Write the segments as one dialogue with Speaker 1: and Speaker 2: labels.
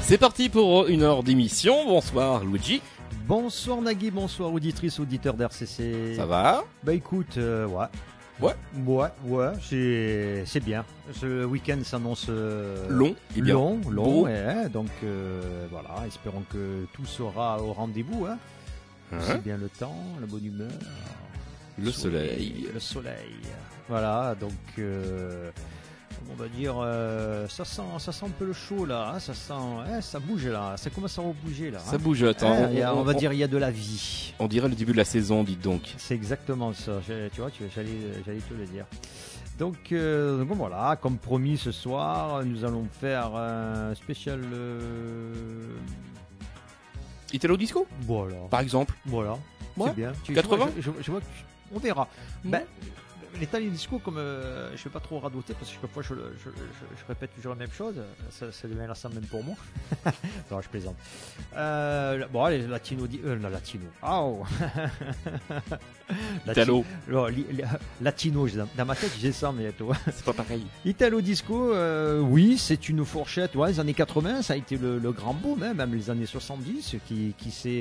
Speaker 1: C'est parti pour une heure d'émission. Bonsoir Luigi.
Speaker 2: Bonsoir Nagui, bonsoir auditrices, auditeurs d'RCC.
Speaker 1: Ça va?
Speaker 2: Bah écoute, ouais, c'est bien. Ce week-end s'annonce
Speaker 1: long et bien.
Speaker 2: Long, ouais, donc voilà, espérons que tout sera au rendez-vous. Hein. C'est bien le temps, la bonne humeur,
Speaker 1: le soleil.
Speaker 2: Voilà, donc on va dire, ça sent un peu le chaud là, hein, ça bouge là, ça commence à rebouger là.
Speaker 1: Ça bouge, attends.
Speaker 2: On va dire il y a de la vie.
Speaker 1: On dirait le début de la saison, dites donc.
Speaker 2: C'est exactement ça, tu vois, j'allais te le dire. Donc voilà, comme promis ce soir, nous allons faire un spécial...
Speaker 1: Italo Disco,
Speaker 2: voilà.
Speaker 1: Par exemple.
Speaker 2: Voilà,
Speaker 1: ouais.
Speaker 2: C'est bien.
Speaker 1: 80
Speaker 2: je vois que on verra. L'état du discours, comme je ne vais pas trop radoter parce que parfois je répète toujours la même chose, ça devient lassant même pour moi. Non, je plaisante. Bon, allez, latino. Oh.
Speaker 1: Italo.
Speaker 2: Latino, dans ma tête, j'ai ça, mais toi.
Speaker 1: C'est pas pareil.
Speaker 2: Italo disco, oui, c'est une fourchette. Ouais, les années 80, ça a été le grand boom, hein, même les années 70, qui s'est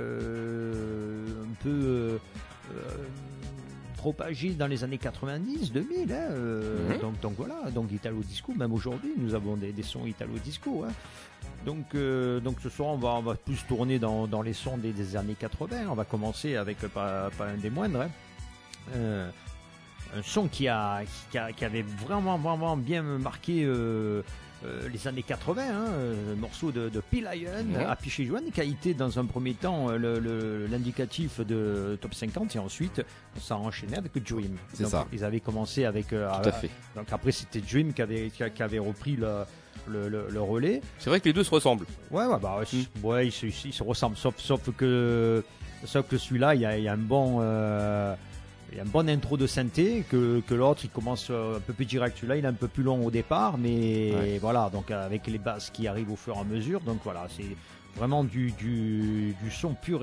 Speaker 2: un peu propagé dans les années 90, 2000. Hein, donc voilà, donc Italo Disco, même aujourd'hui, nous avons des sons Italo Disco. Hein. Donc ce soir, on va plus tourner dans les sons des années 80. On va commencer avec pas un des moindres. Hein. Un son qui avait vraiment bien marqué les années 80, un morceau de P. Lion, Happy Juan, qui a été dans un premier temps l'indicatif de Top 50 et ensuite ça a enchaîné avec Dream.
Speaker 1: C'est
Speaker 2: donc,
Speaker 1: ça.
Speaker 2: Ils avaient commencé avec...
Speaker 1: Tout à fait.
Speaker 2: Donc après c'était Dream qui avait repris le relais. C'est
Speaker 1: vrai que les deux se ressemblent.
Speaker 2: Ouais, ils se ressemblent, sauf que celui-là, il y a un bon... il y a une bonne intro de synthé que l'autre il commence un peu plus direct. Celui-là il est un peu plus long au départ, mais voilà, donc avec les basses qui arrivent au fur et à mesure. Donc voilà, c'est vraiment du son pur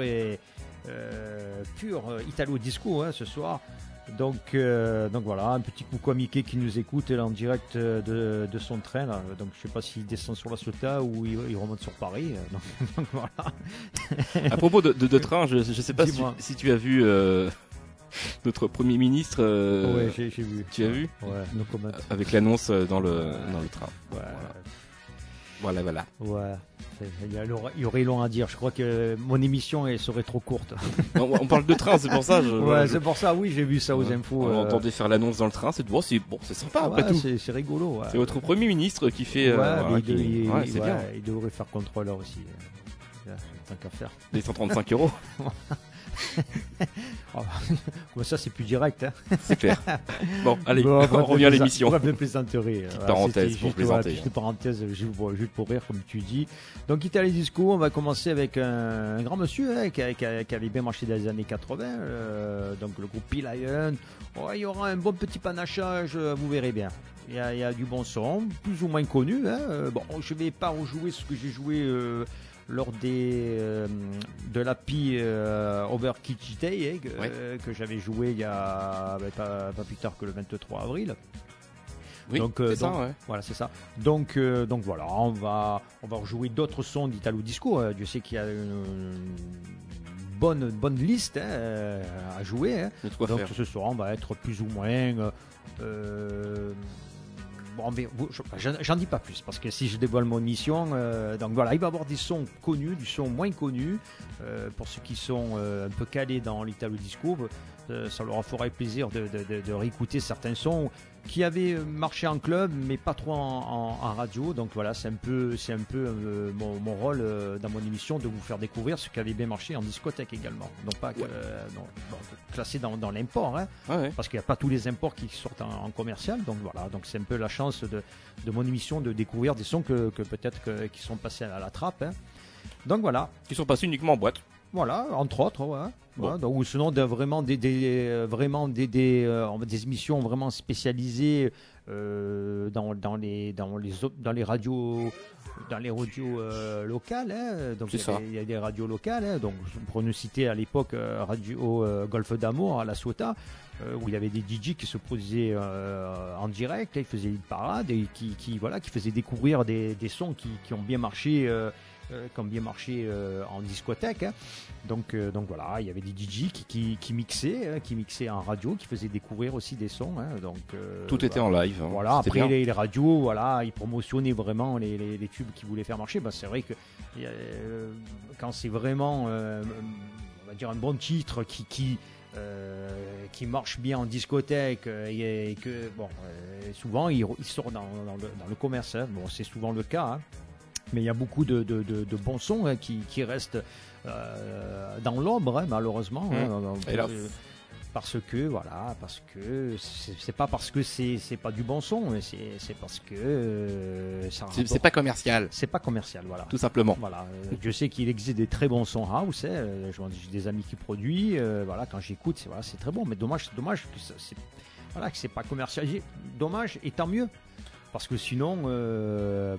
Speaker 2: Italo Disco ce soir. Donc voilà, un petit coucou à Mickey qui nous écoute en direct de son train. Là. Donc je sais pas s'il descend sur la Ciotat ou il remonte sur Paris. Donc voilà.
Speaker 1: À propos de train, je sais pas si tu as vu. Notre Premier ministre,
Speaker 2: ouais, j'ai vu.
Speaker 1: Tu as vu?
Speaker 2: Ouais, no comment.
Speaker 1: Avec l'annonce dans le train.
Speaker 2: Ouais.
Speaker 1: Voilà.
Speaker 2: Ouais. Il y aurait long à dire. Je crois que mon émission elle serait trop courte.
Speaker 1: On parle de train, c'est pour ça.
Speaker 2: C'est pour ça. Oui, j'ai vu ça aux infos.
Speaker 1: On entendait faire l'annonce dans le train. C'est sympa. Après tout.
Speaker 2: C'est rigolo. Ouais.
Speaker 1: C'est votre Premier ministre qui fait.
Speaker 2: C'est
Speaker 1: bien.
Speaker 2: Il devrait faire contrôleur aussi. Tant qu'à faire.
Speaker 1: Les 135 €.
Speaker 2: Comme ça c'est plus direct hein.
Speaker 1: C'est clair. Bon allez, on revient à l'émission.
Speaker 2: On va bien plaisanterie.
Speaker 1: Petite parenthèse pour plaisanter.
Speaker 2: Petite parenthèse juste pour rire comme tu dis. Donc Italo Disco, on va commencer avec un grand monsieur qui avait bien marché dans les années 80, donc le groupe P. Lion. Il y aura un bon petit panachage, vous verrez bien. Il y a du bon son, plus ou moins connu. Hein. Bon, je vais pas rejouer ce que j'ai joué lors de l'Happy Over Kitsch Day que j'avais joué il y a pas plus tard que le 23 avril.
Speaker 1: Oui,
Speaker 2: voilà, c'est ça. Donc voilà, on va rejouer d'autres sons d'Italo Disco. Dieu sait qu'il y a une bonne liste à jouer. Hein. Donc ce soir, on va être plus ou moins... Bon, j'en dis pas plus parce que si je dévoile mon mission, donc voilà, il va y avoir des sons connus, du son moins connu. Pour ceux qui sont un peu calés dans l'Italo Disco, ça leur fera plaisir de réécouter certains sons qui avaient marché en club mais pas trop en radio. Donc voilà, c'est un peu mon rôle dans mon émission de vous faire découvrir ce qui avait bien marché en discothèque également. Donc pas classé dans l'import, hein, parce qu'il n'y a pas tous les imports qui sortent en commercial. Donc voilà, donc c'est un peu la chance de mon émission de découvrir des sons que peut-être qui sont passés à la trappe. Hein. Donc voilà.
Speaker 1: Qui sont passés uniquement en boîte.
Speaker 2: Voilà, entre autres, ouais.
Speaker 1: Bon.
Speaker 2: Ouais, donc, ou sinon vraiment des émissions vraiment spécialisées dans les radios locales. Hein. Donc il y a des radios locales. Hein. Donc pour nous citer à l'époque Radio Golfe d'Amour à la Ciotat. où il y avait des DJ qui se posaient en direct, là, ils faisaient une parade et qui faisaient découvrir des sons qui ont bien marché. En discothèque, hein. Donc voilà, il y avait des DJ qui mixaient en radio, qui faisaient découvrir aussi des sons, hein. Donc
Speaker 1: tout était en live, hein.
Speaker 2: Voilà, après les radios, voilà, ils promotionnaient vraiment les tubes qu'ils voulaient faire marcher. C'est vrai que quand c'est vraiment on va dire un bon titre qui marche bien en discothèque et que souvent il sort dans le commerce, hein. Bon, c'est souvent le cas, hein. Mais il y a beaucoup de bons sons, hein, qui restent dans l'ombre, hein, malheureusement. Parce que c'est pas parce que c'est pas du bon son, mais c'est parce que
Speaker 1: c'est pas commercial.
Speaker 2: C'est pas commercial, voilà.
Speaker 1: Tout simplement.
Speaker 2: Voilà. Je sais qu'il existe des très bons sons house, hein. J'ai des amis qui produisent. Voilà, quand j'écoute, c'est très bon. Mais dommage que c'est pas commercialisé. Dommage, et tant mieux. Parce que sinon, le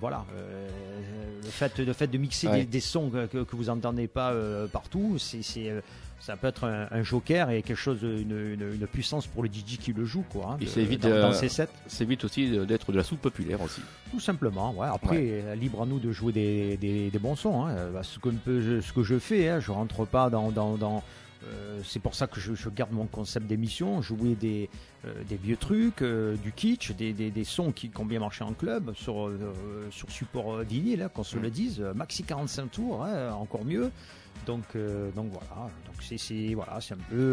Speaker 2: fait de mixer des sons que vous n'entendez pas partout, ça peut être un joker et quelque chose, une puissance pour le DJ qui le joue, quoi. Hein,
Speaker 1: et c'est vite
Speaker 2: dans ses sets.
Speaker 1: C'est vite aussi d'être de la soupe populaire aussi.
Speaker 2: Tout simplement. Ouais. Après, libre à nous de jouer des bons sons, hein. Ce que je fais, hein, je rentre pas dans c'est pour ça que je garde mon concept d'émission, jouer des vieux trucs, du kitsch, des sons qui ont bien marché en club, sur support vinyle, hein, qu'on se le dise, maxi 45 tours, hein, encore mieux. Donc voilà, donc c'est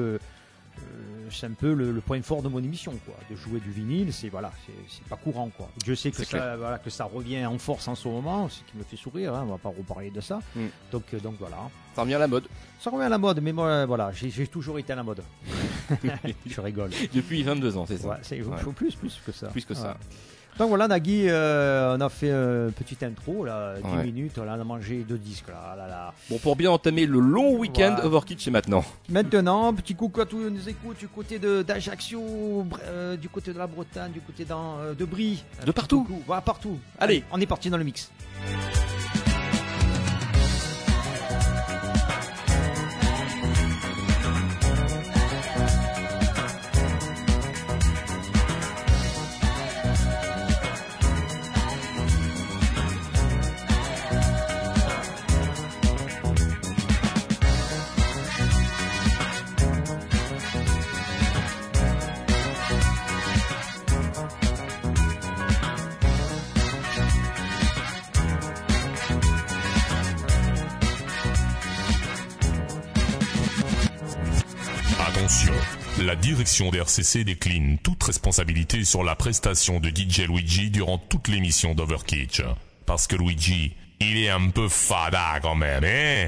Speaker 2: un peu le point fort de mon émission, quoi. De jouer du vinyle, c'est pas courant, quoi. Je sais que ça revient en force en ce moment, ce qui me fait sourire, hein, on va pas reparler de ça. Donc voilà.
Speaker 1: Ça revient à la mode.
Speaker 2: Ça revient à la mode, mais moi, voilà, j'ai toujours été à la mode. Je rigole.
Speaker 1: Depuis 22 ans, c'est ça.
Speaker 2: Ouais, plus que ça.
Speaker 1: Plus que ça.
Speaker 2: Donc voilà, Nagui, on a fait une petite intro, là, 10 minutes, là, on a mangé 2 disques, là.
Speaker 1: Bon, pour bien entamer le long week-end, Overkitch, c'est maintenant.
Speaker 2: Maintenant, petit coucou à tous nous écoute du côté d'Ajaccio, du côté de la Bretagne, du côté de Brie.
Speaker 1: De partout.
Speaker 2: Voilà, partout. Allez, on est parti dans le mix.
Speaker 3: La direction d'RCC décline toute responsabilité sur la prestation de DJ Luigi durant toute l'émission d'Overkitch. Parce que Luigi, il est un peu fada quand même, hein?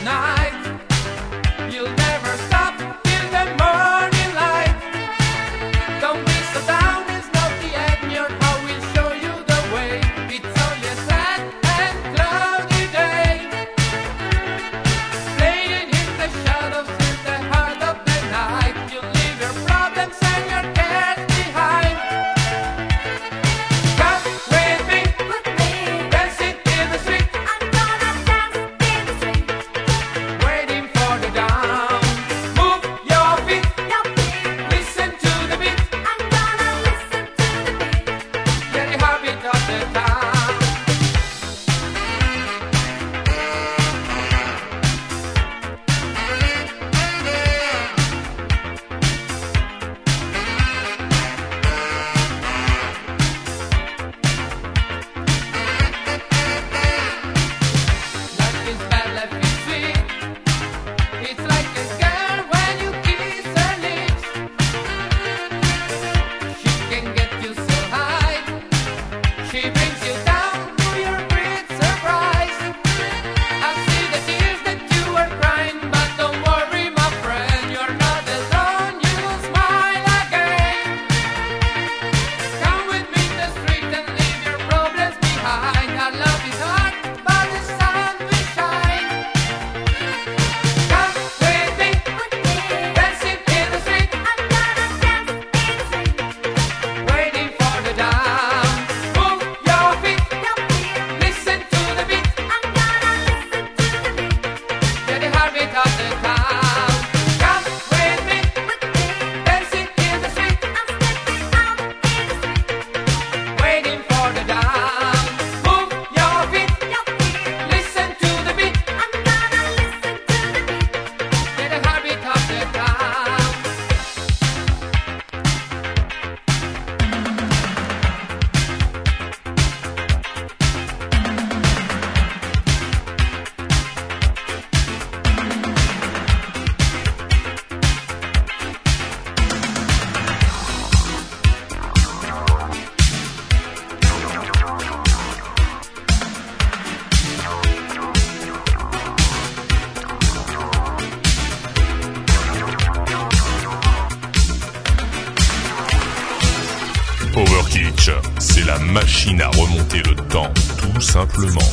Speaker 3: Overkitch, c'est la machine à remonter le temps, tout simplement.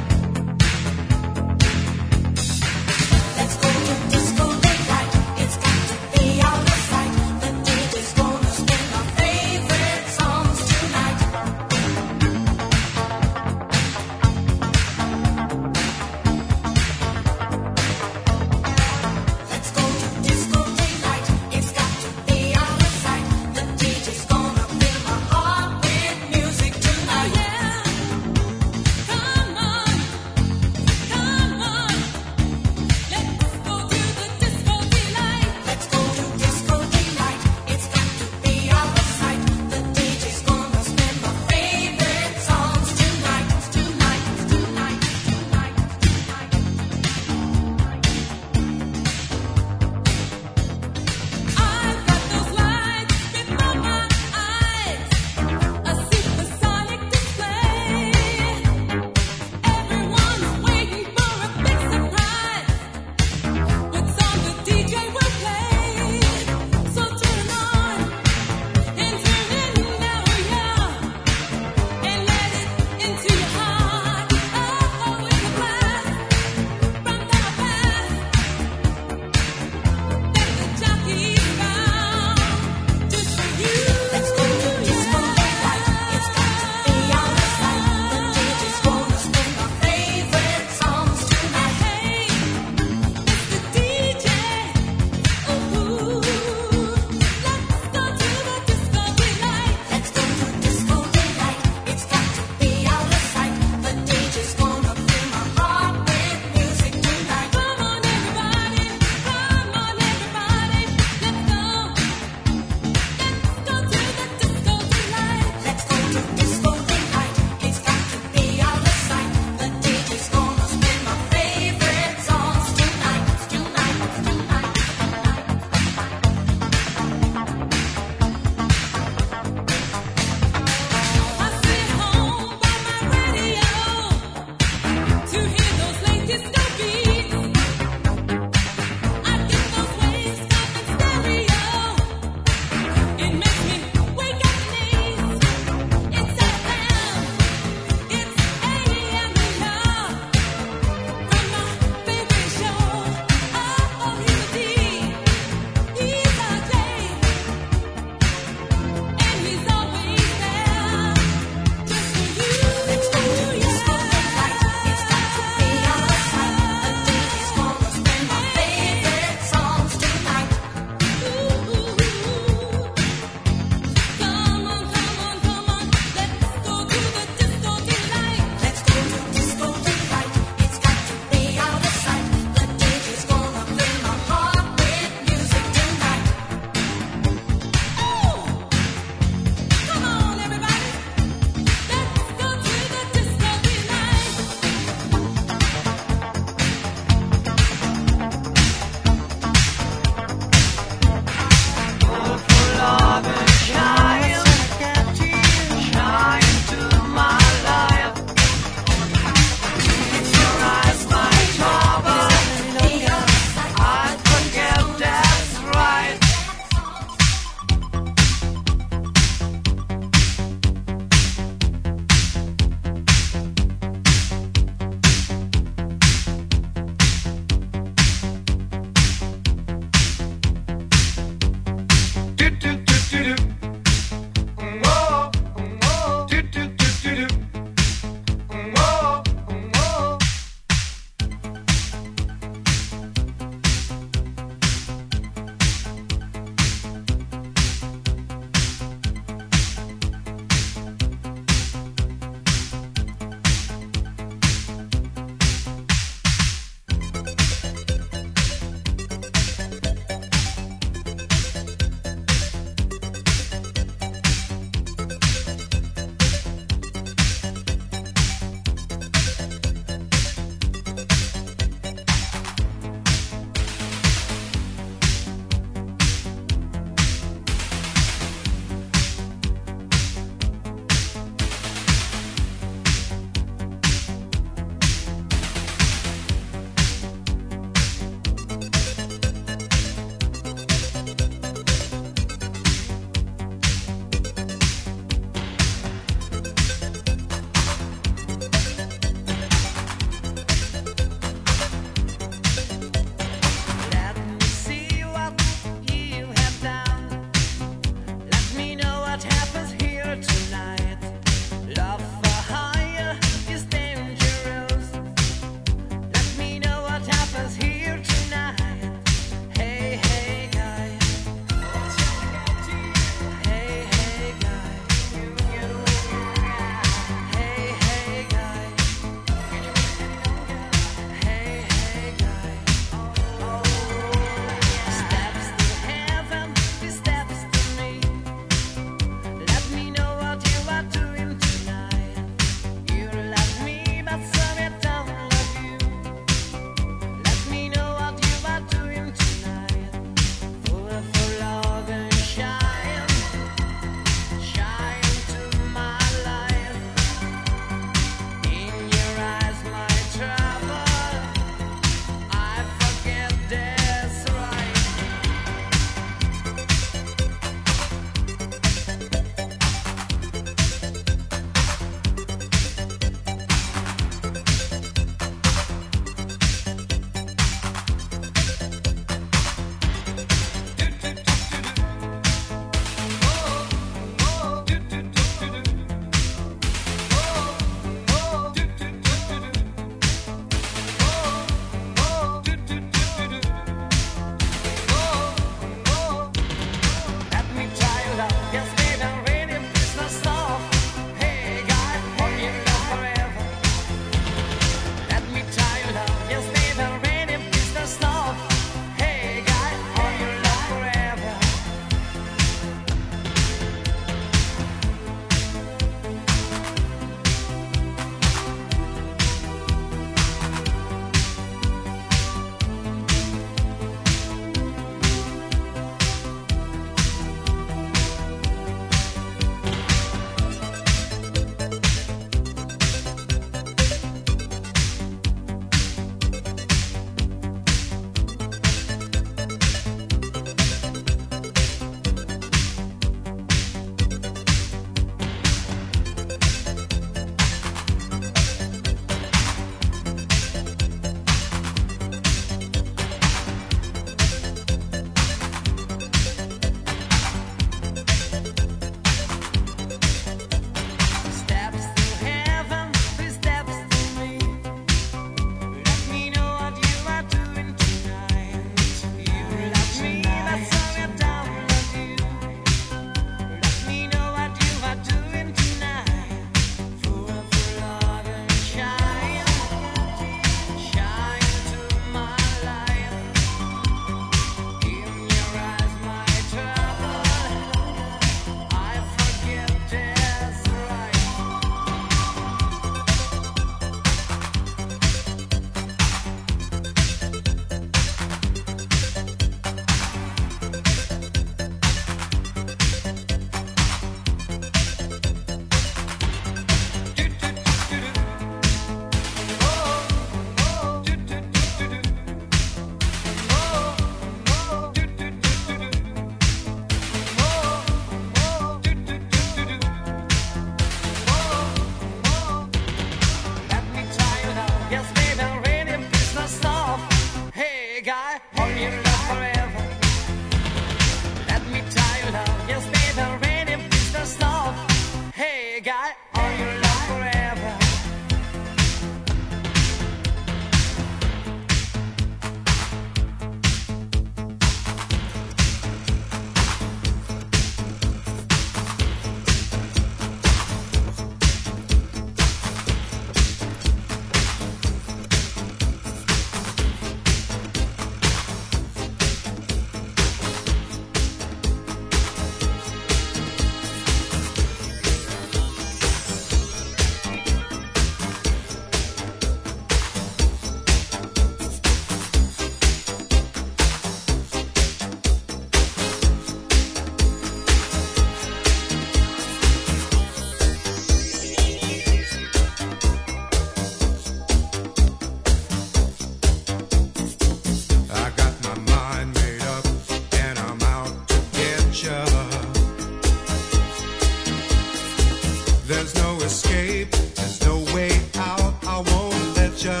Speaker 4: There's no escape, there's no way out, I won't let you.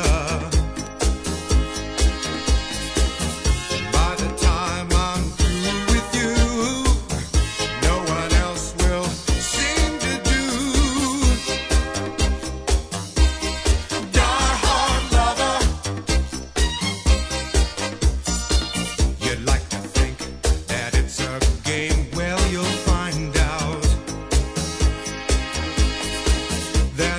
Speaker 4: By the time I'm through with you, no one else will seem to do. Die hard lover, you'd like to think that it's a game, well you'll find out that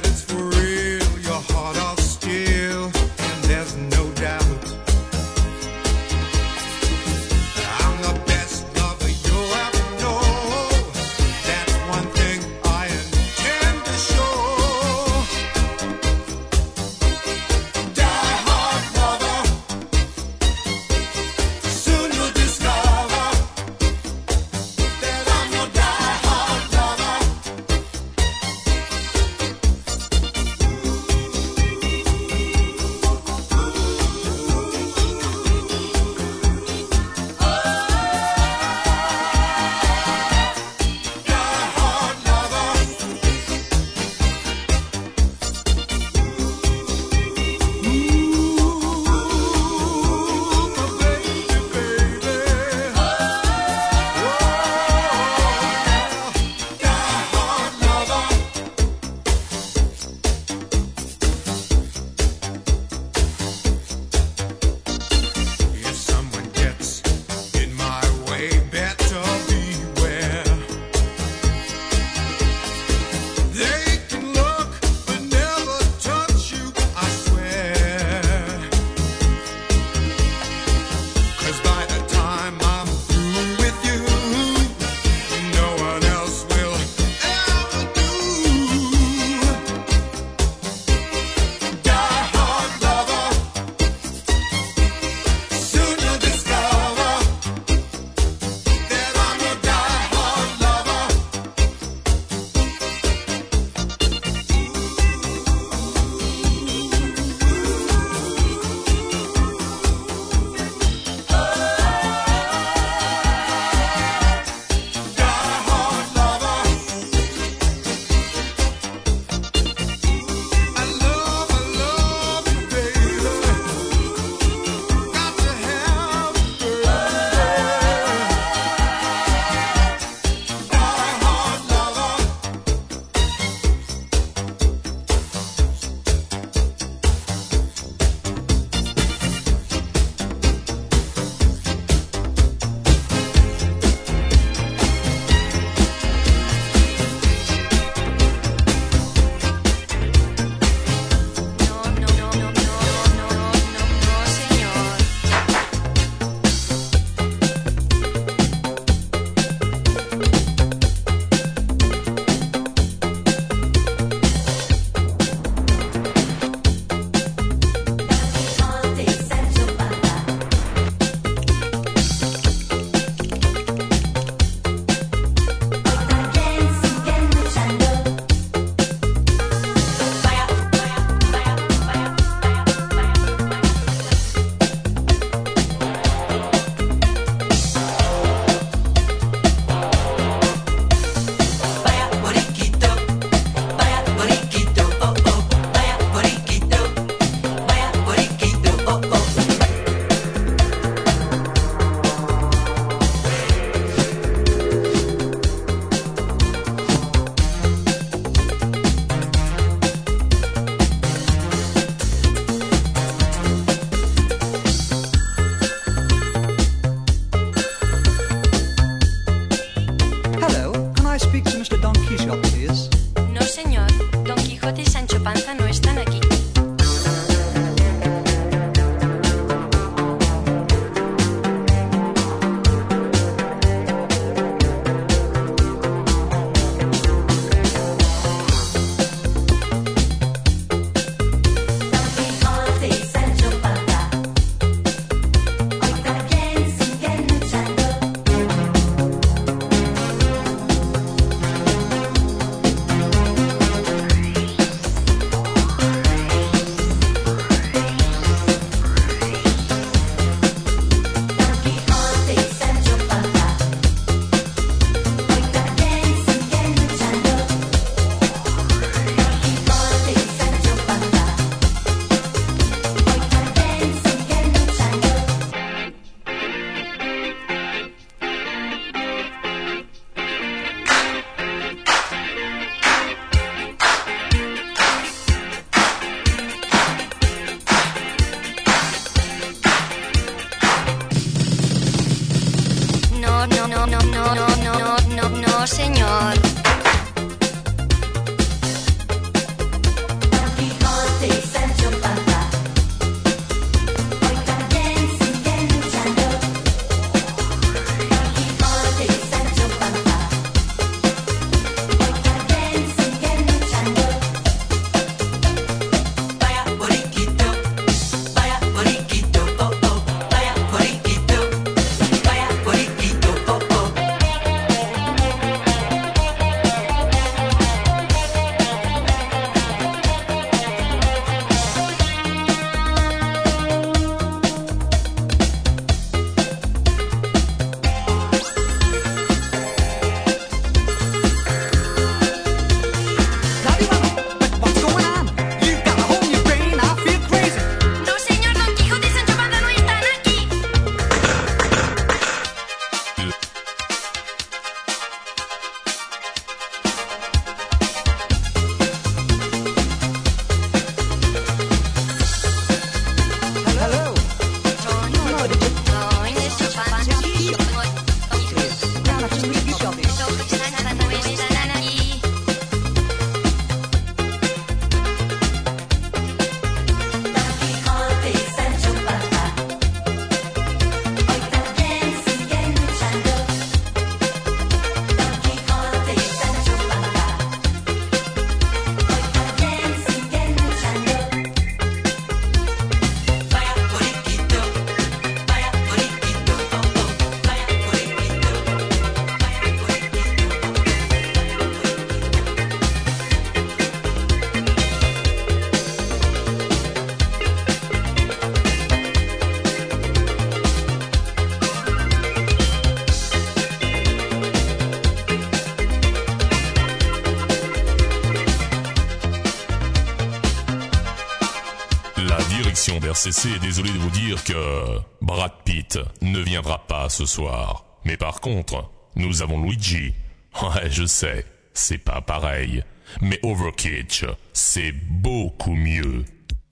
Speaker 3: direction d'RCC est désolé de vous dire que Brad Pitt ne viendra pas ce soir. Mais par contre, nous avons Luigi. Ouais, je sais, c'est pas pareil. Mais Overkitsch, c'est beaucoup mieux.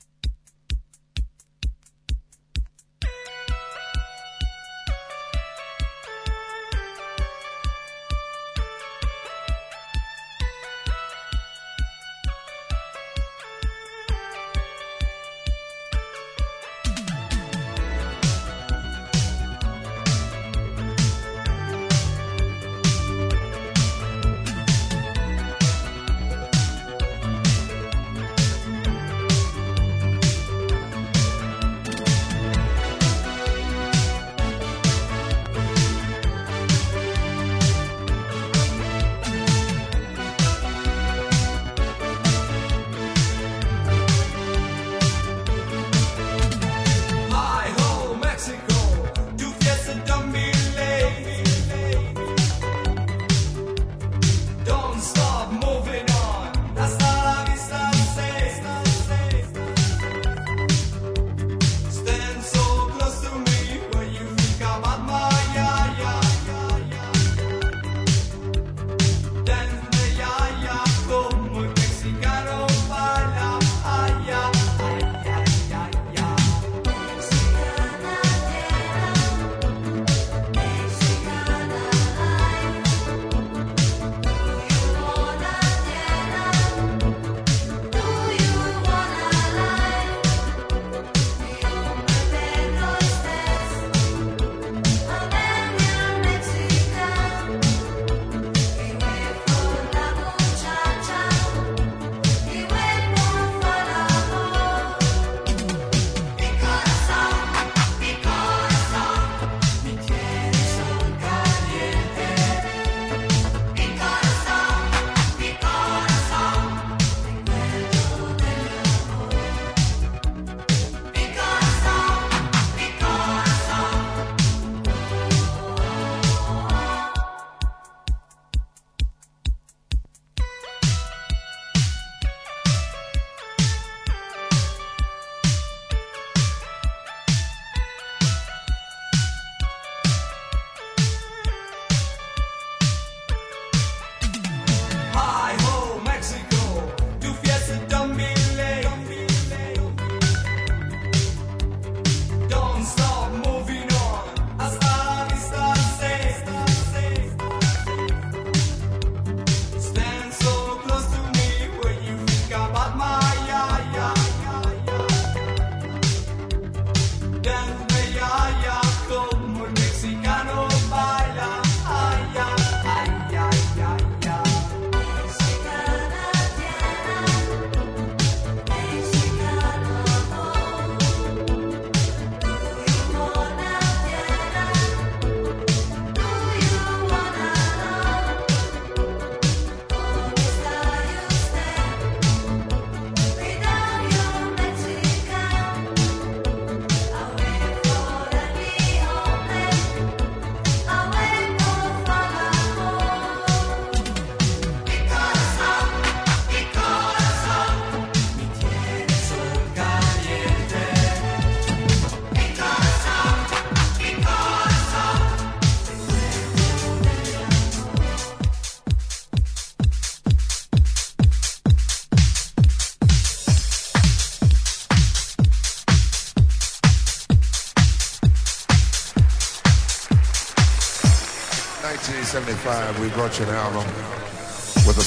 Speaker 5: We brought you an album with a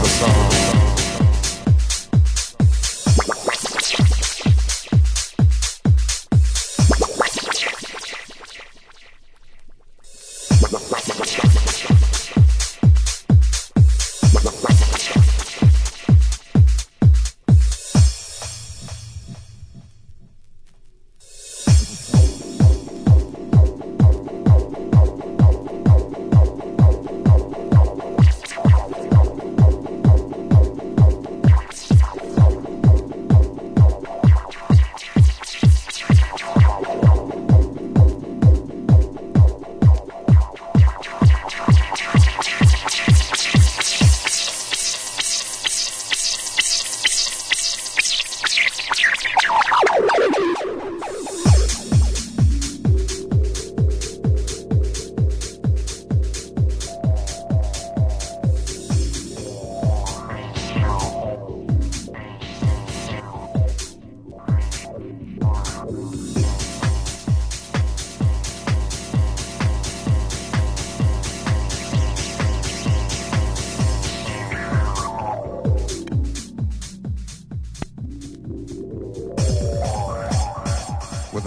Speaker 5: song.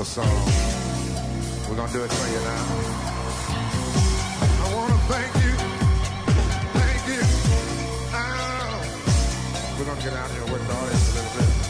Speaker 5: song. We're gonna do it for you now. I wanna thank you. Thank you. Now, we're gonna get out here and work the audience a little bit.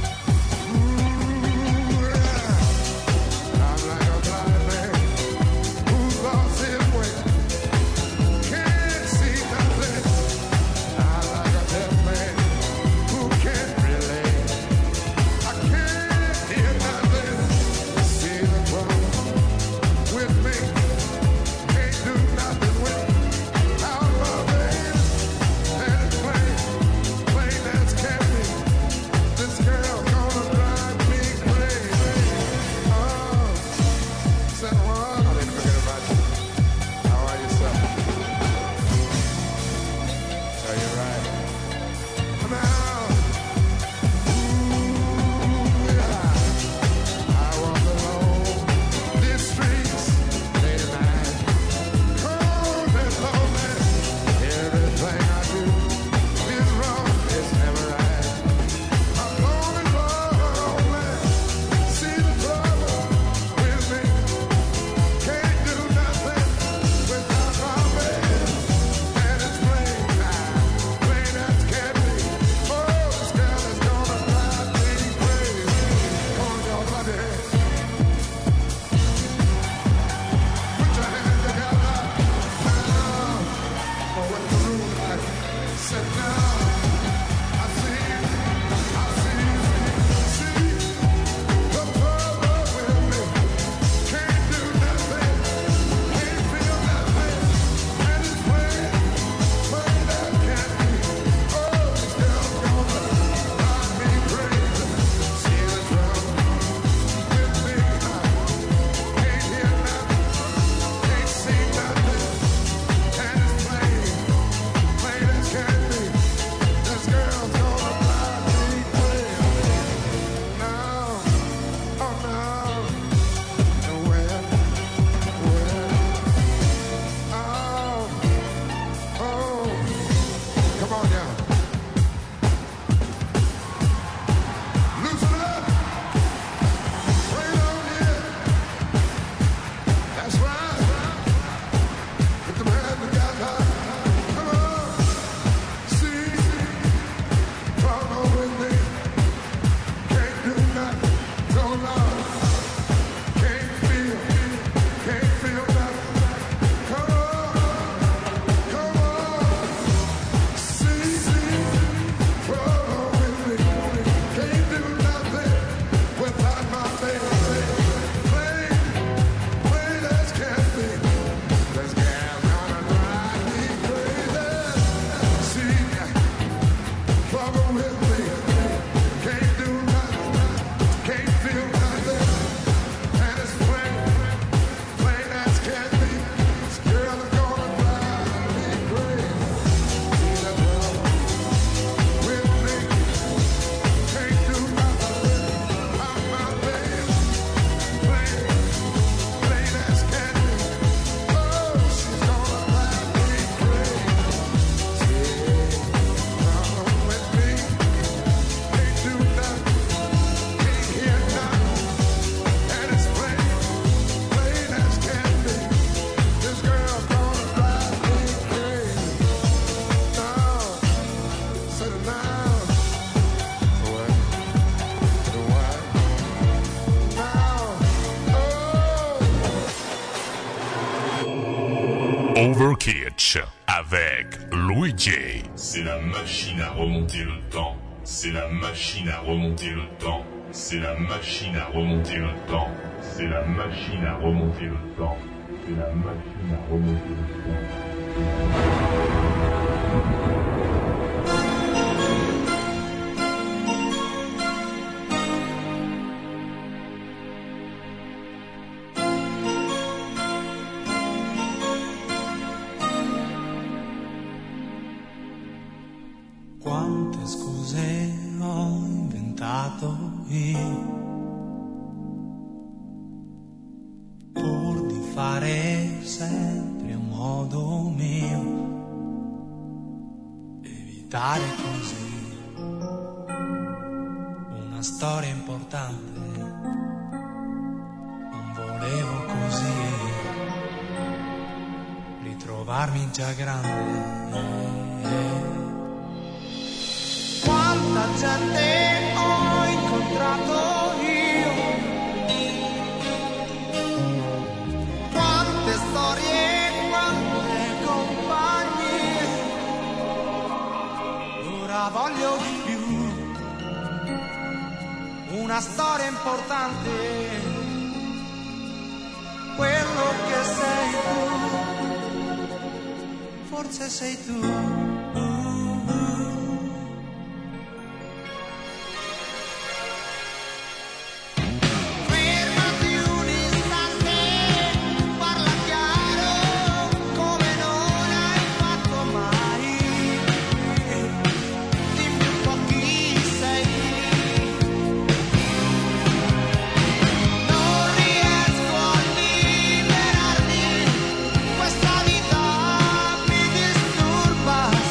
Speaker 5: Ooh, yeah. I'm like a blind man who lost his way. Can't see nothing. I'm like a deaf man who can't relate. I can't hear nothing. See the trouble with me. Can't do nothing without my baby. And it's plain, plain as can be. This girl's gonna drive me crazy. Oh, said what? I didn't forget about you. How are you, sir? Are you right? Now, ooh, yeah. I walk alone these streets late at night, cold and lonely. Everything I do is wrong, it's never right. I'm lonely, lonely. See the trouble with me. Can't do nothing without my baby. And it's plain as can be. Oh, this girl is gonna drive me crazy. Come on, y'all, clap your hands. Put your hands together. Now, for what the room like. Sit down. I see the trouble with me. Can't do nothing. Can't feel nothing. And it's plain as can be. Oh, this girl's gonna drive me crazy. See the trouble with me. Can't hear nothing. Can't see nothing. And it's plain as can be. This girl's gonna drive me crazy. Now, oh no. And when, oh, come on now. Loosen up. Bring it on in. That's right. Put them hands together. Come on. See, trouble with me. Can't do nothing. So long. Can't feel nothing. Come on. See, trouble with me. Can't do nothing without my baby. Plain as can be. This girl's gonna drive me crazy. See, trouble with me. Can't do nothing. Can't feel nothing. And it's plain as can be. This girl is gonna drive me crazy. See the trouble with me. Can't do nothing without my baby. Plain as can be. Oh, she's gonna drive me crazy. See, trouble with me. Can't do nothing. Can't hear nothing. And it's plain as can be. This girl's gonna drive me crazy. Now, sit it down. What? Now,
Speaker 3: Overkitch avec Luigi. C'est la machine à remonter le temps. C'est la machine à remonter le temps. C'est la machine à remonter le temps. C'est la machine à remonter le temps. C'est la machine à remonter le temps.
Speaker 6: Quante scuse ho inventato io pur di fare sempre un modo mio, evitare così una storia importante così, ritrovarmi già grande. Quanta gente ho incontrato io, quante storie, quante compagnie, ora voglio di più, una storia importante, quello che sei tu, forse sei tu.
Speaker 7: Questa vita mi disturba.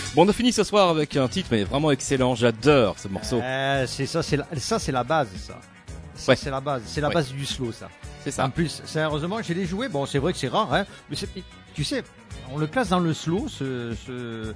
Speaker 1: Bon, on a fini ce soir avec un titre, mais vraiment excellent. J'adore ce morceau.
Speaker 2: C'est ça, c'est la base, ça. Ça,
Speaker 1: Ouais.
Speaker 2: c'est la base. C'est la
Speaker 1: Ouais.
Speaker 2: base du slow, ça.
Speaker 1: C'est ça.
Speaker 2: En plus, sérieusement, j'ai les joué. Bon, c'est vrai que c'est rare, hein. Mais tu sais, on le classe dans le slow, ce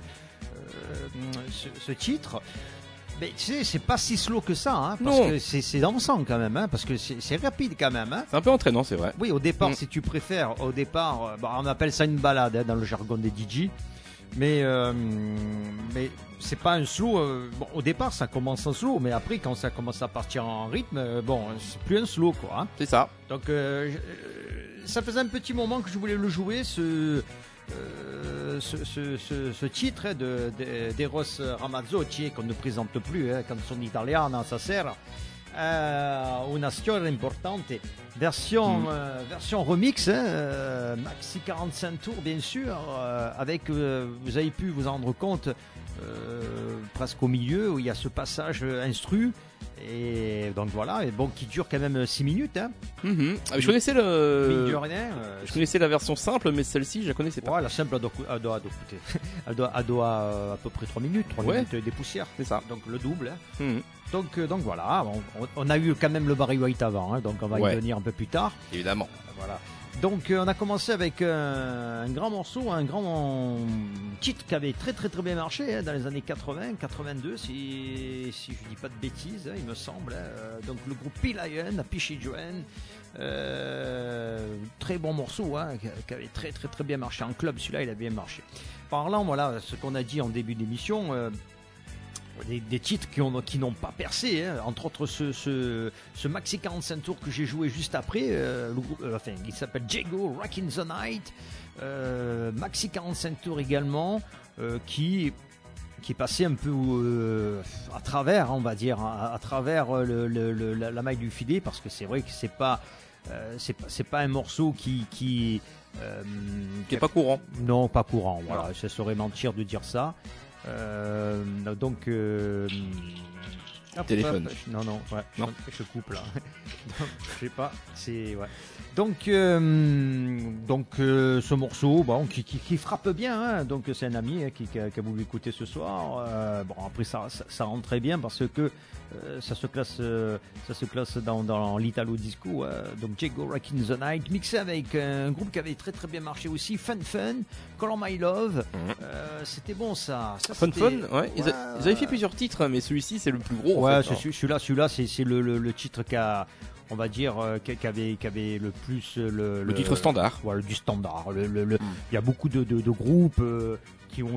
Speaker 2: titre. Mais tu sais, c'est pas si slow que ça, hein, parce
Speaker 1: Non.
Speaker 2: que c'est dansant quand même, hein, parce que c'est rapide quand même, hein.
Speaker 1: C'est un peu entraînant, c'est vrai.
Speaker 2: Oui, au départ,
Speaker 1: Mm.
Speaker 2: si tu préfères, on appelle ça une balade hein, dans le jargon des DJ. Mais c'est pas un slow. Bon, au départ, ça commence en slow, mais après, quand ça commence à partir en rythme, c'est plus un slow, quoi. Hein.
Speaker 1: C'est ça.
Speaker 2: Donc, ça faisait un petit moment que je voulais le jouer, ce titre hein, d'Eros Ramazzotti, qu'on ne présente plus, hein, canzone italiana, ça sert. Una storia importante, version remix, hein, maxi 45 tours bien sûr, avec vous avez pu vous en rendre compte presque au milieu où il y a ce passage instru et donc voilà, et bon, qui dure quand même 6 minutes hein.
Speaker 1: Mhm. Ah, mais je connaissais
Speaker 2: Mine de
Speaker 1: le.
Speaker 2: rien,
Speaker 1: Je connaissais la version simple, mais celle-ci, je la connaissais pas.
Speaker 2: ouais, la simple elle doit coûter elle doit à peu près 3 minutes, 3
Speaker 1: Ouais.
Speaker 2: minutes des poussières,
Speaker 1: C'est ça.
Speaker 2: donc le double hein.
Speaker 1: Mhm.
Speaker 2: Donc voilà, on a eu quand même le Barry White avant, hein, donc on va
Speaker 1: Ouais.
Speaker 2: y venir un peu plus tard.
Speaker 1: Évidemment.
Speaker 2: Voilà. Donc on a commencé avec un grand morceau, un grand titre qui avait très très très bien marché hein, dans les années 80, 82 si je dis pas de bêtises, hein, il me semble. Hein. Donc le groupe P-Lion, Pichi Joan, très bon morceau hein, qui avait très très très bien marché en club, celui-là il a bien marché. Parlant voilà, ce qu'on a dit en début d'émission. Des titres qui n'ont pas percé, hein. Entre autres ce maxi 45 tours que j'ai joué juste après, il s'appelle Jago Rockin' the Night, maxi 45 tours également, qui est passé un peu à travers, on va dire, à travers la maille du filet, parce que c'est vrai que c'est pas un morceau qui
Speaker 1: Qui est pas courant.
Speaker 2: non, pas courant. Voilà, ça serait mentir de dire ça. Donc,
Speaker 1: Téléphone.
Speaker 2: Non, ouais,
Speaker 1: Non.
Speaker 2: je coupe là. Je sais pas. C'est ouais. Donc, ce morceau, bon, qui frappe bien. Hein, donc, c'est un ami hein, qui a voulu écouter ce soir. Bon, après ça rentre très bien parce que ça se classe dans l'Italo disco. Donc, Jago Rockin' the Night, mixé avec un groupe qui avait très très bien marché aussi, Fun, Color My Love. C'était bon ça.
Speaker 1: Fun, ouais. Ils avaient fait plusieurs titres, mais celui-ci, c'est le plus gros.
Speaker 2: Ouais,
Speaker 1: en fait,
Speaker 2: c'est celui-là, c'est le titre qui a, on va dire, qui avait le plus
Speaker 1: le titre standard.
Speaker 2: Voilà, du standard. Il y a beaucoup de groupes qui ont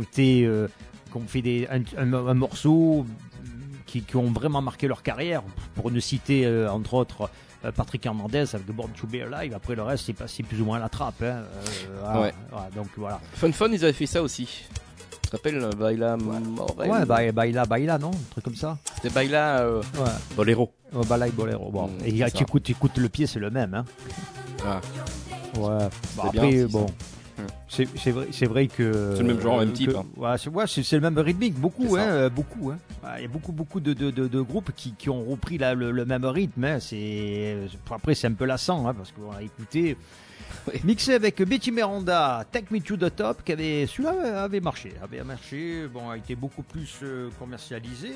Speaker 2: fait un morceau qui ont vraiment marqué leur carrière. Pour ne citer entre autres Patrick Hernandez avec Born to Be Alive. Après le reste, c'est passé plus ou moins à la trappe. Hein.
Speaker 1: Ouais.
Speaker 2: Donc voilà.
Speaker 1: Fun, ils avaient fait ça aussi. Tu te rappelles Baila Morel?
Speaker 2: Ouais, Baila, non, un truc comme ça.
Speaker 1: C'était Baila
Speaker 2: Ouais.
Speaker 1: Bolero.
Speaker 2: Baila Bolero. Bon, et
Speaker 1: c'est
Speaker 2: tu
Speaker 1: ça.
Speaker 2: écoutes le pied, c'est le même. Hein.
Speaker 1: Ah.
Speaker 2: Ouais. Bon,
Speaker 1: bien
Speaker 2: après,
Speaker 1: aussi,
Speaker 2: bon.
Speaker 1: ça.
Speaker 2: C'est vrai que.
Speaker 1: C'est le même genre, même type, hein.
Speaker 2: Ouais, c'est le même rythmique, beaucoup,
Speaker 1: C'est ça.
Speaker 2: hein, beaucoup. Hein. Ouais, il y a beaucoup de groupes qui ont repris le même rythme. Hein. Après, c'est un peu lassant, hein, parce qu'on a écouté. Mixé avec Betty Miranda, Take Me to the Top, celui-là avait marché. Bon, a été beaucoup plus commercialisé.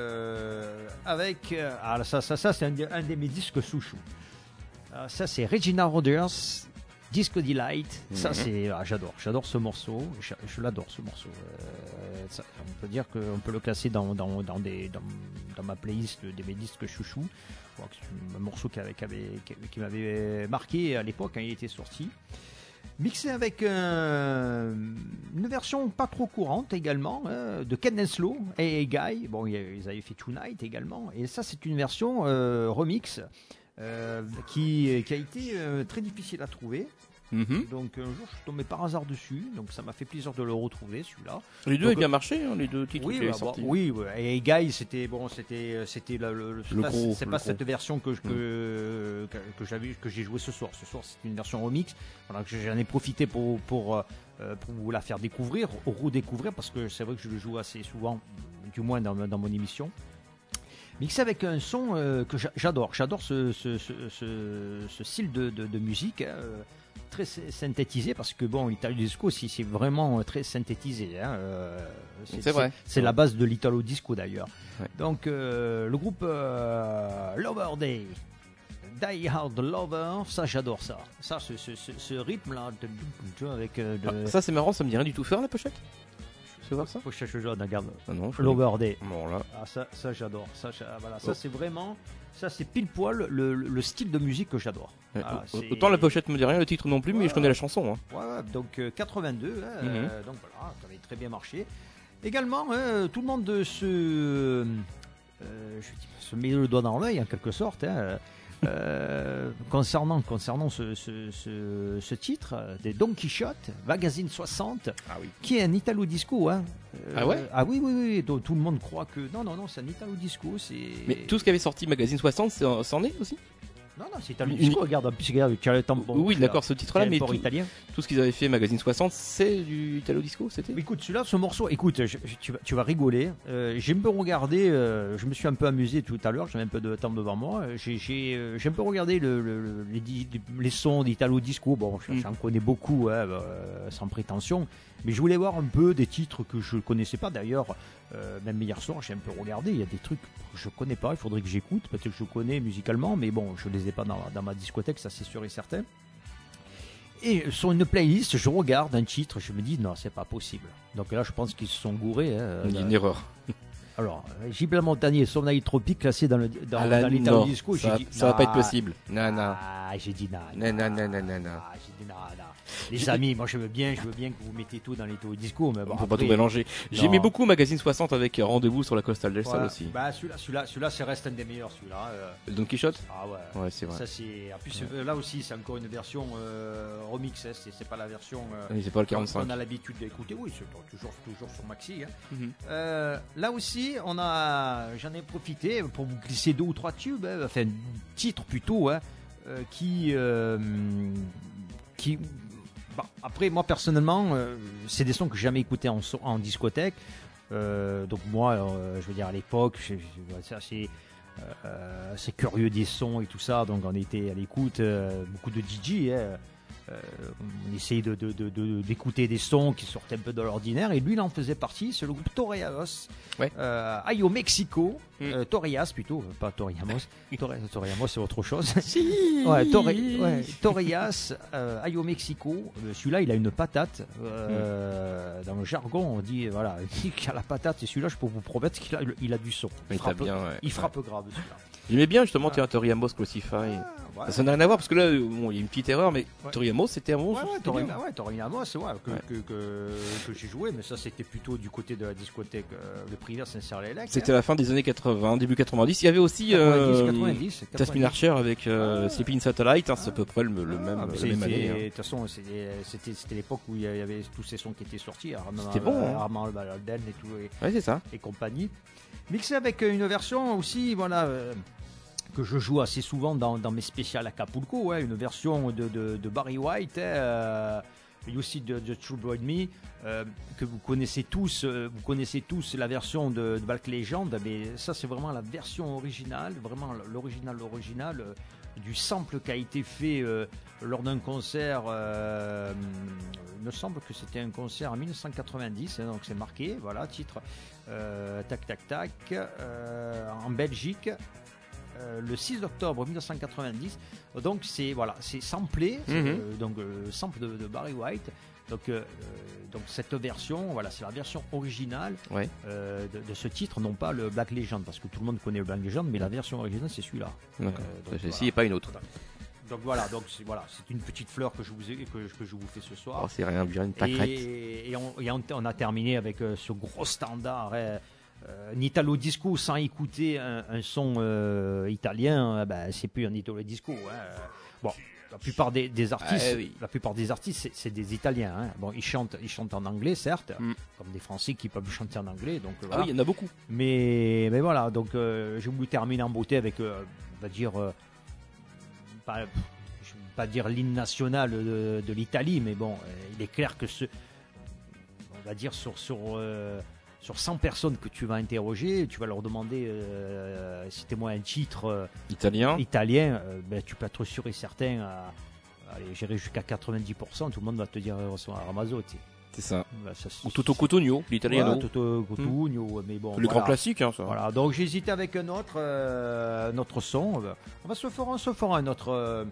Speaker 2: Avec. Ça c'est un de mes disques chouchous. Ça, c'est Regina Rodgers. Disco Delight, ça c'est, j'adore ce morceau, je l'adore ce morceau. On peut dire qu'on peut le classer dans ma playlist de mes disques chouchous. C'est un morceau qui m'avait marqué à l'époque quand il était sorti. Mixé avec une version pas trop courante également de Ken Slow et Guy. Bon, ils avaient fait Tonight également, et ça c'est une version remix. Qui a été très difficile à trouver. Donc un jour je suis tombé par hasard dessus, donc ça m'a fait plaisir de le retrouver celui-là.
Speaker 1: Les deux
Speaker 2: Donc,
Speaker 1: avaient bien marché, hein, les deux titres qui avaient sorti.
Speaker 2: oui, et Guy c'était
Speaker 1: gros,
Speaker 2: c'est pas cette version que j'ai joué ce soir. Ce soir c'est une version remix. Voilà, que j'en ai profité pour vous la faire découvrir, redécouvrir, parce que c'est vrai que je le joue assez souvent, du moins dans mon émission. Mixé avec un son que j'adore. J'adore ce style de musique. très synthétisé parce que bon, l'Italo Disco, c'est vraiment très synthétisé. Hein,
Speaker 1: c'est vrai.
Speaker 2: C'est la base de l'Italo Disco d'ailleurs.
Speaker 1: Ouais.
Speaker 2: Donc le groupe Lover Day, Die Hard Lover, ça j'adore ça. Ça, ce rythme-là, avec
Speaker 1: Ça c'est marrant, ça me dit rien du tout. Faire la pochette. Tu veux voir ça?
Speaker 2: Pochette jaune, regarde.
Speaker 1: Ah non,
Speaker 2: Lover Day.
Speaker 1: Bon là.
Speaker 2: Ah, ça j'adore. Voilà, ça c'est vraiment, ça c'est pile poil le style de musique que j'adore. Voilà,
Speaker 1: Autant la pochette me dit rien, le titre non plus, mais je connais la chanson. Hein.
Speaker 2: Ouais, donc 82, donc voilà, ça avait très bien marché. Également, tout le monde se met le doigt dans l'œil en quelque sorte. Concernant ce titre des Don Quichotte, Magazine 60, qui est un Italo Disco. Hein.
Speaker 1: Ah ouais?
Speaker 2: Ah oui. Donc, tout le monde croit que non, c'est un Italo Disco.
Speaker 1: Mais tout ce qui avait sorti Magazine 60, c'en est aussi?
Speaker 2: Non, c'est Italo Disco. Regarde, en plus, regarde, tu as le temps.
Speaker 1: Oui, d'accord, ce titre-là, mais
Speaker 2: italien.
Speaker 1: Tout ce qu'ils avaient fait Magazine 60, c'est du Italo Disco, c'était?
Speaker 2: Écoute, celui-là, ce morceau, écoute, tu vas rigoler. J'ai un peu regardé, je me suis un peu amusé tout à l'heure, j'avais un peu de temps devant moi. J'ai un peu regardé les sons d'Italo Disco. Bon, j'en connais beaucoup, sans prétention. Mais je voulais voir un peu des titres que je ne connaissais pas. D'ailleurs, même hier soir, j'ai un peu regardé. Il y a des trucs que je ne connais pas. Il faudrait que j'écoute. Peut-être que je connais musicalement. Mais bon, je ne les ai pas dans ma discothèque, ça c'est sûr et certain. Et sur une playlist, je regarde un titre. Je me dis, non, c'est pas possible. Donc là, je pense qu'ils se sont gourés.
Speaker 1: Il y a une erreur.
Speaker 2: Alors, Gilles Montagnier, Somnaï Tropique, classé dans l'Italo Disco.
Speaker 1: Ça va pas être possible. Non.
Speaker 2: J'ai dit non.
Speaker 1: Non.
Speaker 2: J'ai dit non. Les amis, moi je veux bien que vous mettez tout dans l'Italo Disco, mais bon.
Speaker 1: On peut pas tout mélanger. J'aimais beaucoup Magazine 60 avec Rendez-vous sur la Coastal del Sol aussi.
Speaker 2: Bah celui-là, ça reste un des meilleurs, celui-là.
Speaker 1: Don Quichotte.
Speaker 2: Ah ouais.
Speaker 1: Ouais, c'est vrai.
Speaker 2: Ça c'est. En plus là aussi, c'est encore une version remix. C'est pas la version.
Speaker 1: Oui, c'est pas le 45.
Speaker 2: On a l'habitude d'écouter. Oui, c'est toujours sur Maxi. Hein. Là aussi, j'en ai profité pour vous glisser 2 ou 3 tubes, enfin titres plutôt, qui après moi personnellement, c'est des sons que j'ai jamais écoutés en discothèque. Donc moi, je veux dire à l'époque, c'est curieux des sons et tout ça, donc on était à l'écoute, beaucoup de DJ. On essayait d'écouter des sons qui sortaient un peu de l'ordinaire, et lui il en faisait partie. C'est le groupe Torreamos, Ayo Mexico, Torreas plutôt, pas Torreamos. Torreamos c'est autre chose. Torreas, Ayo Mexico. Celui-là il a une patate. Dans le jargon on dit voilà, qu'il a la patate, et celui-là je peux vous promettre qu'il a du son. Il frappe grave celui-là.
Speaker 1: J'aimais bien justement Torriamos Crucify. Ça n'a rien à voir parce que là, il y a une petite erreur, mais Torriamos c'était un bon.
Speaker 2: Torriamos, que j'ai joué, mais ça c'était plutôt du côté de la discothèque Le Privé à Saint-Cyr-les-Lacs.
Speaker 1: C'était la fin des années 80, début 90. Il y avait aussi
Speaker 2: 90.
Speaker 1: Tasmin Archer avec Sleeping Satellite, c'est à peu près le même année.
Speaker 2: De toute façon, c'était l'époque où il y avait tous ces sons qui étaient sortis,
Speaker 1: c'était bon,
Speaker 2: Armand Balden et tout,
Speaker 1: c'est ça.
Speaker 2: Et compagnie. Mixé avec une version aussi, voilà. Que je joue assez souvent dans mes spéciales Acapulco, une version de Barry White, You See the True Blood Me, que vous connaissez tous la version de Black Legend, mais ça c'est vraiment la version originale, vraiment l'original du sample qui a été fait lors d'un concert, il me semble que c'était un concert en 1990, donc c'est marqué, voilà, titre, tac, en Belgique, le 6 octobre 1990, donc c'est samplé, donc sample de Barry White, donc cette version, voilà, c'est la version originale de ce titre, non pas le Black Legend, parce que tout le monde connaît le Black Legend, mais la version originale c'est celui-là.
Speaker 1: Celle-ci et pas une autre.
Speaker 2: Donc c'est une petite fleur que je vous fais ce soir.
Speaker 1: C'est rien, une pâquerette.
Speaker 2: Et on a terminé avec ce gros standard. Un Italo Disco sans écouter un son italien, c'est plus un Italo Disco. Bon, la plupart des artistes, c'est des Italiens. Bon, ils chantent en anglais, certes, comme des Français qui peuvent chanter en anglais. Donc voilà.
Speaker 1: Oui, il y en a beaucoup.
Speaker 2: Mais voilà, donc j'ai voulu terminer en beauté avec, on va dire, je ne vais pas dire l'hymne national de l'Italie, mais bon, il est clair que on va dire sur 100 personnes que tu vas interroger, tu vas leur demander citez-moi un titre italien, tu peux être sûr et certain allez, j'irai jusqu'à 90%, tout le monde va te dire Ramazzotti.
Speaker 1: C'est ça.
Speaker 2: Bah, ça,
Speaker 1: Ou Toto Cotugno, l'italiano.
Speaker 2: Ouais, Toto Cotugno, mais bon.
Speaker 1: Le grand classique, hein, ça.
Speaker 2: Voilà, donc j'ai hésité avec un autre son. On se fera un autre.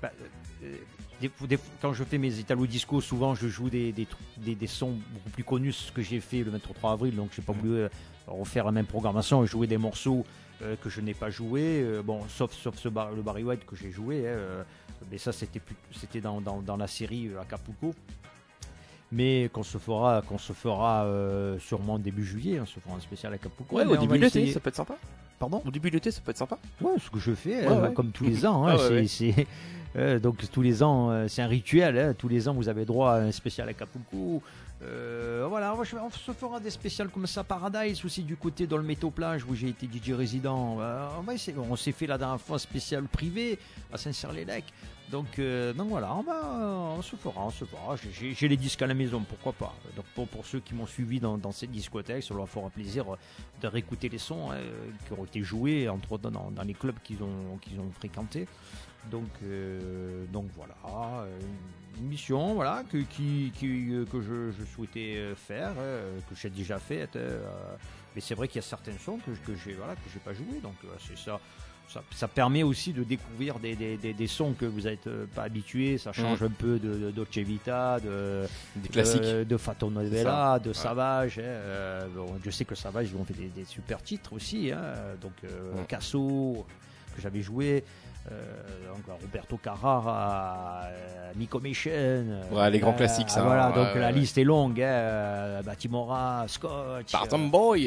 Speaker 2: Quand je fais mes Italo Disco, souvent je joue des sons beaucoup plus connus, ce que j'ai fait le 23 avril, donc j'ai pas voulu refaire la même programmation et jouer des morceaux que je n'ai pas joué, sauf le Barry White que j'ai joué, mais ça c'était dans la série Acapulco. Mais qu'on se fera sûrement début juillet, on se fera un spécial Acapulco.
Speaker 1: Ouais, au début de l'été, ça peut être sympa.
Speaker 2: Pardon ?
Speaker 1: Au début de l'été, ça peut être sympa.
Speaker 2: Ouais, ce que je fais,
Speaker 1: Ouais.
Speaker 2: comme tous les ans. Hein, donc tous les ans, c'est un rituel. Hein, tous les ans, vous avez droit à un spécial Acapulco. Voilà, on se fera des spécials comme ça, Paradise aussi du côté dans le Métaux-Plage où j'ai été DJ résident. On s'est fait la dernière fois un spécial privé à Saint-Cyr-les-Lecs. Donc voilà, on se fera. J'ai les disques à la maison, pourquoi pas. Donc pour ceux qui m'ont suivi dans cette discothèque, ça leur fera plaisir de réécouter les sons qui ont été joués, entre autres dans les clubs qu'ils ont fréquentés. Donc voilà, une mission voilà que je souhaitais faire, que j'ai déjà faite. Mais c'est vrai qu'il y a certains sons que j'ai pas joué. Donc c'est ça. Ça permet aussi de découvrir des sons que vous n'êtes pas habitués. Ça change un peu de Dolce Vita,
Speaker 1: des classiques,
Speaker 2: de Fato Novella, de Savage. Je sais que Savage ils ont fait des super titres aussi. Donc Casso que j'avais joué. Donc Roberto Carrara, Nico Mation,
Speaker 1: les grands classiques, ça.
Speaker 2: Voilà, donc la liste est longue. Batimora, Scotch,
Speaker 1: Parton Boy.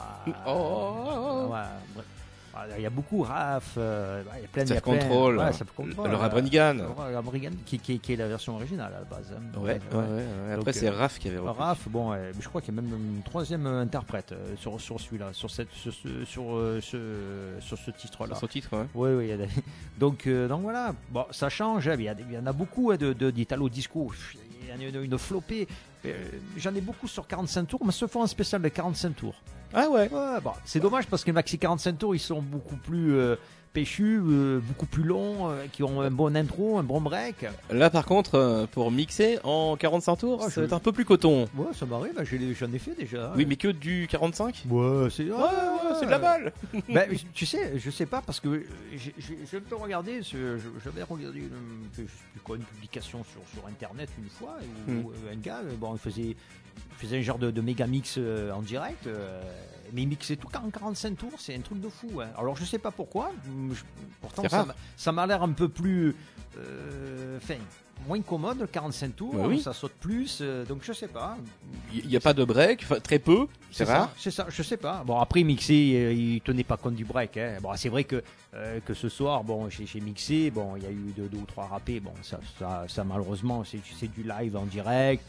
Speaker 2: Bref. Il y a beaucoup, Raph, il y a plein de
Speaker 1: Self-Control, le Rabrenigan.
Speaker 2: Qui est la version originale à la base.
Speaker 1: Ouais. Après, donc, c'est Raph qui avait repris.
Speaker 2: Raph, je crois qu'il y a même une troisième interprète sur celui-là, sur ce titre-là.
Speaker 1: Sur ce titre, ouais.
Speaker 2: Oui. Donc voilà, bon, ça change. Il y en a beaucoup d'Italo Disco. Il y en a une flopée. J'en ai beaucoup sur 45 tours, mais se font un spécial de 45 tours.
Speaker 1: Ah ouais.
Speaker 2: C'est dommage parce que les maxi 45 tours, ils sont beaucoup plus péchus, beaucoup plus longs, qui ont un bon intro, un bon break.
Speaker 1: Là, par contre, pour mixer en 45 tours, ça va être un peu plus coton.
Speaker 2: Ouais, ça m'arrive, j'en ai fait déjà.
Speaker 1: Oui, mais que du 45 ?
Speaker 2: Ouais, c'est
Speaker 1: de la balle.
Speaker 2: Tu sais, je sais pas parce que j'ai un peu regardé, j'avais regardé une publication sur internet une fois où un gars, il faisait un genre de méga mix en direct, mais il mixait tout en 45 tours, c'est un truc de fou. Hein. Alors je sais pas pourquoi, pourtant ça m'a l'air un peu plus, moins commode, le 45 tours, ça saute plus, donc je sais pas.
Speaker 1: Il n'y a pas de break, très peu, c'est rare.
Speaker 2: C'est ça, je sais pas. Bon, après mixer, il tenait pas compte du break. Hein. Bon, c'est vrai que ce soir, j'ai mixé, il y a eu deux ou trois rappés, ça malheureusement, c'est du live en direct.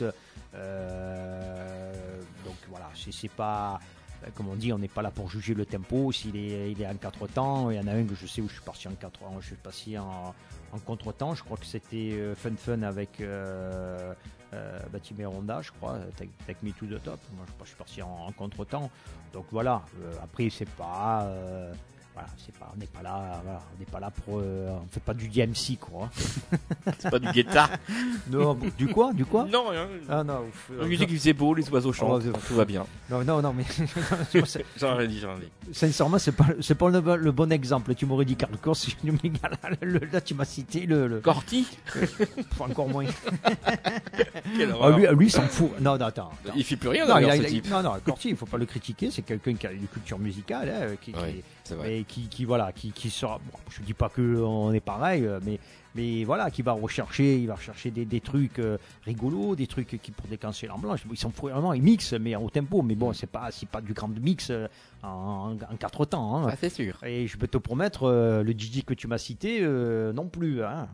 Speaker 2: Donc voilà, c'est pas, comme on dit, on n'est pas là pour juger le tempo. S'il est en 4 temps, il y en a un que je sais où je suis parti en 4 ans, je suis passé en contre-temps. Je crois que c'était Fun avec Batimé Ronda, je crois, Take Me to the Top. Moi, je suis parti en contre-temps. Donc voilà. Après, c'est pas. Voilà, on n'est pas là pour, on fait pas du DMC quoi.
Speaker 1: C'est pas du guetta.
Speaker 2: Non, du quoi
Speaker 1: Non, rien.
Speaker 2: Ah non.
Speaker 1: Je dis qu'il faisait beau, les oiseaux chantent, tout va bien.
Speaker 2: Non, mais
Speaker 1: j'en ai dit.
Speaker 2: Sincèrement, c'est pas le bon exemple. Tu m'aurais dit Carl Kors, là tu m'as cité le
Speaker 1: Corti.
Speaker 2: Encore moins.
Speaker 1: Lui,
Speaker 2: il s'en fout. Non, attends.
Speaker 1: Il fait plus rien d'ailleurs, ce type.
Speaker 2: Non, Corti, il faut pas le critiquer. C'est quelqu'un qui a une culture musicale,
Speaker 1: c'est vrai.
Speaker 2: Et qui sera. Bon, je dis pas que on est pareil, mais voilà, qui va rechercher des trucs rigolos, des trucs qui pour déclencher l'ambiance. Ils sont vraiment, ils mixent, mais au tempo. Mais bon, c'est pas du grand mix en 4 temps. Hein.
Speaker 1: Ah, c'est sûr.
Speaker 2: Et je peux te promettre, le DJ que tu m'as cité, non plus. Hein.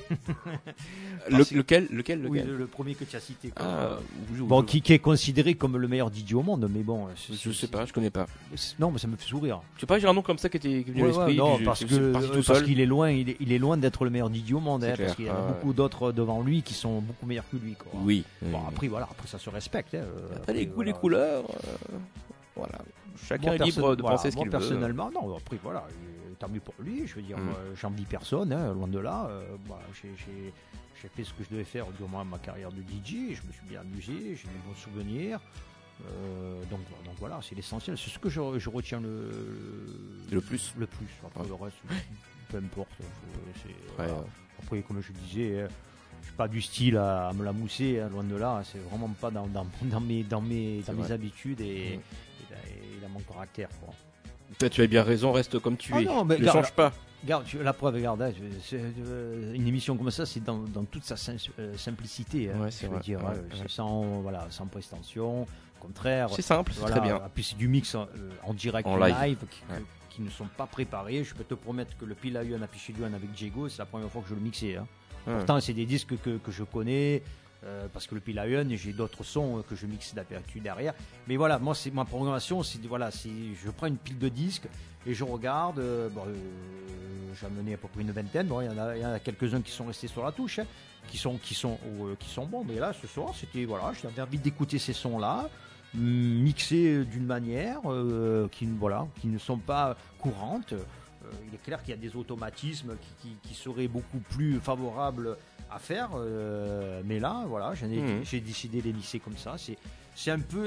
Speaker 1: Lequel
Speaker 2: Oui, le premier que tu as cité.
Speaker 1: Quoi.
Speaker 2: Qui est considéré comme le meilleur DJ au monde, mais bon.
Speaker 1: Je sais pas, je connais pas.
Speaker 2: Non, mais ça me fait sourire.
Speaker 1: Tu sais pas, j'ai un nom comme ça qui était venu à l'esprit.
Speaker 2: Non, parce qu'il est loin, il est loin d'être le meilleur DJ au monde, hein, parce qu'il y en a beaucoup d'autres devant lui qui sont beaucoup meilleurs que lui. Quoi.
Speaker 1: Oui.
Speaker 2: Bon, après ça se respecte. Hein,
Speaker 1: après les goûts, les couleurs, voilà. Chacun est libre de penser ce qu'il veut.
Speaker 2: Personnellement, non. Après voilà, tant mieux pour lui. Je veux dire, j'envie personne, hein, loin de là. j'ai fait ce que je devais faire durant ma carrière de DJ. Je me suis bien amusé, j'ai des bons souvenirs. Donc voilà, c'est l'essentiel. C'est ce que je retiens
Speaker 1: le plus.
Speaker 2: Après
Speaker 1: Ouais.
Speaker 2: le reste, peu importe.
Speaker 1: Ouais,
Speaker 2: Après, comme je disais, je suis pas du style à me la mousser, hein, loin de là. C'est vraiment pas dans mes
Speaker 1: vrai.
Speaker 2: habitudes et dans mon caractère, quoi.
Speaker 1: Toi, tu as bien raison, reste comme tu
Speaker 2: Ah
Speaker 1: es.
Speaker 2: non, mais
Speaker 1: ne
Speaker 2: regarde,
Speaker 1: change pas.
Speaker 2: Regarde, la preuve, regarde, hein, une émission comme ça, c'est dans toute sa simplicité. Hein,
Speaker 1: Ouais, c'est
Speaker 2: je veux
Speaker 1: vrai.
Speaker 2: dire,
Speaker 1: Ouais,
Speaker 2: c'est
Speaker 1: ouais.
Speaker 2: sans prétention. Au contraire,
Speaker 1: C'est simple, c'est
Speaker 2: voilà.
Speaker 1: très bien.
Speaker 2: Puis c'est du mix en direct,
Speaker 1: En
Speaker 2: live,
Speaker 1: live.
Speaker 2: qui,
Speaker 1: Ouais.
Speaker 2: qui ne sont pas préparés. Je peux te promettre que le Pilayun à Pichiduan avec Diego, c'est la première fois que je le mixais. Hein.
Speaker 1: Ouais.
Speaker 2: Pourtant, c'est des disques que je connais. Parce que le Pilayun, j'ai d'autres sons que je mixe d'habitude derrière. Mais voilà, moi, c'est ma programmation, je prends une pile de disques et je regarde. J'ai amené à peu près une vingtaine. Bon, il y en a quelques-uns qui sont restés sur la touche, hein, qui sont bons. Mais là, ce soir, j'avais envie d'écouter ces sons-là, mixés d'une manière qui ne sont pas courantes. Il est clair qu'il y a des automatismes qui seraient beaucoup plus favorables à faire, mais là, voilà, j'ai décidé de les mixer comme ça. C'est un peu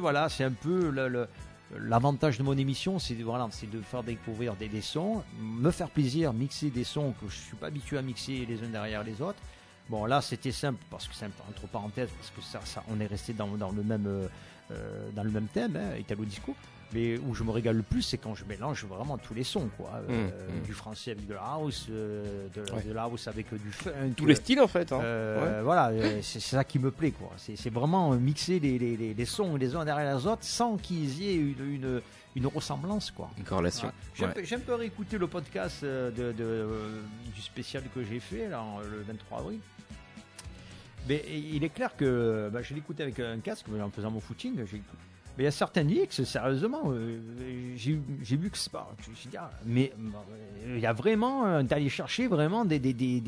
Speaker 2: l'avantage de mon émission, c'est de faire découvrir des sons, me faire plaisir, mixer des sons que je suis pas habitué à mixer les uns derrière les autres. Bon, là, c'était simple parce que c'est entre parenthèses parce que ça, on est resté dans le même thème, hein, Italo Disco. Mais où je me régale le plus, c'est quand je mélange vraiment tous les sons, quoi. Du français avec de la house, de la house avec du funk.
Speaker 1: Tous les styles en fait. Hein. Ouais.
Speaker 2: Voilà, c'est ça qui me plaît, quoi. C'est vraiment mixer les sons les uns derrière les autres sans qu'ils aient une ressemblance, quoi.
Speaker 1: Une corrélation.
Speaker 2: Voilà. J'ai un peu réécouté le podcast du spécial que j'ai fait là, le 23 avril. Mais il est clair que je l'ai écouté avec un casque en faisant mon footing. Mais il y a certains mix, sérieusement, j'ai vu que c'est pas. Je dis, mais il y a vraiment d'aller chercher vraiment des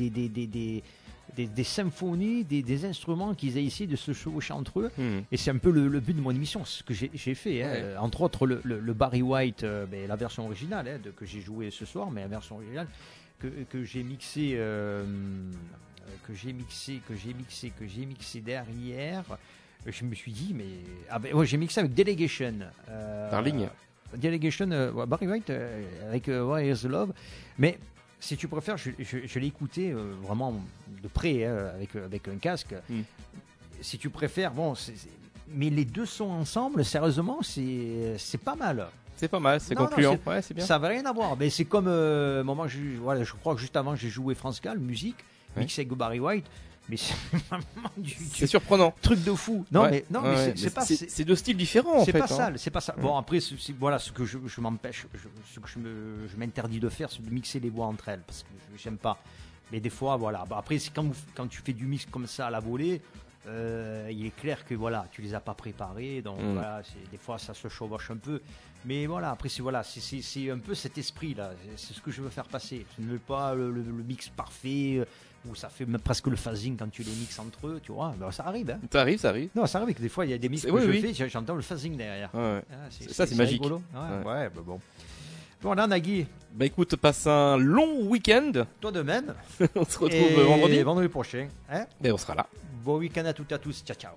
Speaker 2: symphonies, des instruments qu'ils aient essayé de se chevaucher entre eux. Et c'est un peu le but de mon émission, ce que j'ai fait. Hein. Entre autres, le Barry White, la version originale que j'ai joué ce soir, mais la version originale que j'ai mixé. Que j'ai mixé derrière. Je me suis dit, j'ai mixé avec Delegation.
Speaker 1: Darling.
Speaker 2: Delegation, Barry White avec Where's the Love. Mais si tu préfères, je l'ai écouté vraiment de près, hein, avec un casque. Si tu préfères, mais les deux sons ensemble, sérieusement, c'est pas mal.
Speaker 1: C'est pas mal, c'est
Speaker 2: Non,
Speaker 1: concluant.
Speaker 2: non,
Speaker 1: Ouais, c'est bien.
Speaker 2: Ça n'avait rien à voir. Mais c'est comme, je crois que juste avant, j'ai joué France Gall, musique, mixé avec Barry White. Mais c'est vraiment
Speaker 1: c'est surprenant.
Speaker 2: Truc de fou. Non, mais c'est pas.
Speaker 1: C'est deux styles différents. En
Speaker 2: c'est
Speaker 1: fait,
Speaker 2: pas
Speaker 1: hein.
Speaker 2: sale, c'est pas ça. Bon, après, voilà, ce que je m'empêche, ce que je m'interdis de faire, c'est de mixer les voix entre elles parce que j'aime pas. Mais des fois, voilà. Bah, après, c'est quand tu fais du mix comme ça à la volée, il est clair que voilà, tu les as pas préparés, donc voilà, des fois ça se chevauche un peu. Mais voilà, après c'est un peu cet esprit là, c'est ce que je veux faire passer. Je ne veux pas le mix parfait où ça fait presque le phasing quand tu les mixes entre eux, tu vois. Ben, ça arrive, hein.
Speaker 1: Ça arrive.
Speaker 2: Non, ça arrive que des fois il y a des mix que je fais, j'entends le phasing derrière.
Speaker 1: Ouais.
Speaker 2: Ah,
Speaker 1: c'est magique.
Speaker 2: Rigolo.
Speaker 1: Ouais,
Speaker 2: bah bon. Bon là, Nagui.
Speaker 1: Bah écoute, passe un long week-end.
Speaker 2: Toi de même.
Speaker 1: On se retrouve vendredi.
Speaker 2: Vendredi prochain. Hein,
Speaker 1: Et on sera là.
Speaker 2: bon week-end à toutes et à tous. Ciao, ciao.